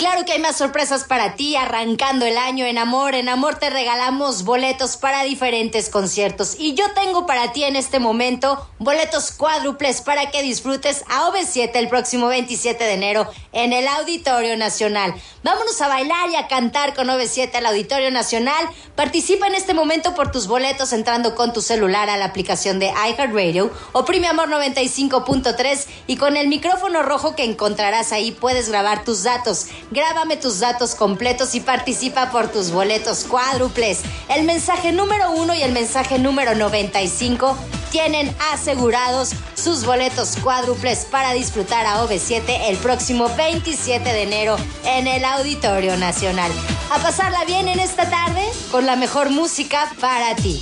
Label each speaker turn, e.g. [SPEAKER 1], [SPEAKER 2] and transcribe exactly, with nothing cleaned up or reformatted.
[SPEAKER 1] Claro que hay más sorpresas para ti arrancando el año en Amor. En Amor te regalamos boletos para diferentes conciertos. Y yo tengo para ti en este momento boletos cuádruples para que disfrutes a O V siete el próximo veintisiete de enero en el Auditorio Nacional. Vámonos a bailar y a cantar con O V siete al Auditorio Nacional. Participa en este momento por tus boletos entrando con tu celular a la aplicación de iHeartRadio. Oprime Amor noventa y cinco punto tres y con el micrófono rojo que encontrarás ahí puedes grabar tus datos. Grábame tus datos completos y participa por tus boletos cuádruples. El mensaje número uno y el mensaje número noventa y cinco tienen asegurados sus boletos cuádruples para disfrutar a O V siete el próximo veintisiete de enero en el Auditorio Nacional. A pasarla bien en esta tarde con la mejor música para ti.